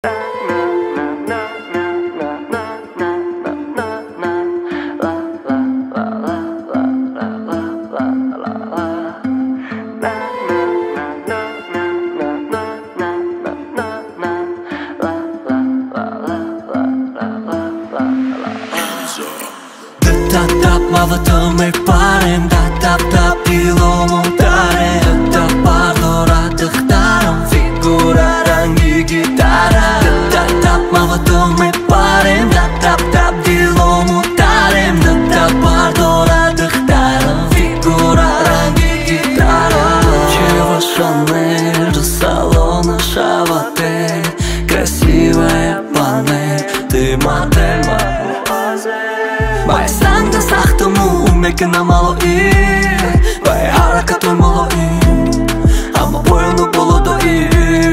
Ma văd mai parem tap di lo montare Parlora dăhtaram figura rangi gitara Ma văd mai parem tap di lo montare Parlora dăhtaram figura rangi gitara Чего Шанель до салона шавате Красивая панель, ты модель Моя санга сахтаму умекена мало и Моя харака той мало и Ама бојано боло до и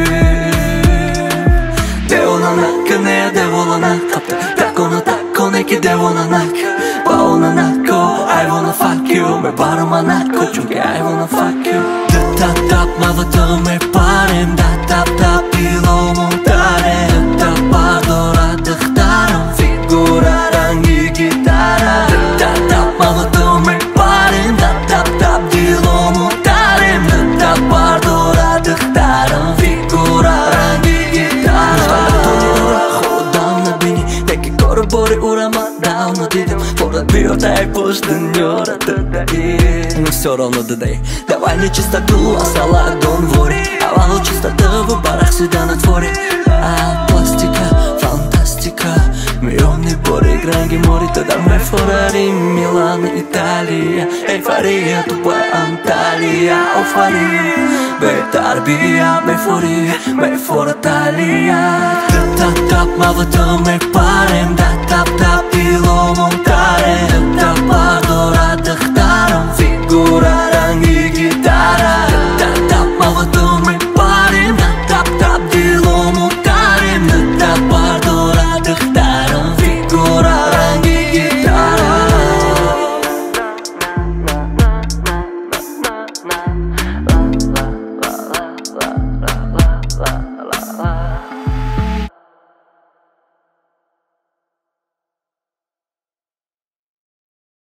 Девона нака, не е девола нака Тако неки девона нака Паона нако, I wanna fuck you Ме барама нако, чуке I wanna fuck you Tap, ma văd me parem Tap, bilo montare Pardora dăhtaram figura rangi gitara Ma văd me parem Tap, bilo montare Pardora dăhtaram figura rangi gitara Hodam na bini, neki korobori urama Давно дидем, порад био taj pošten njora da je Но все равно дай Давай не чистоту, а салат дон вори А вало чистота в барах си да натвори А пластика, фантастика Милиони бори, гранги мори Тогда ме Форари, Милан, Италия Эйфория, тупая Анталия Офария, бе тарбия Ме фори, ме фора талия Tap, ma văd me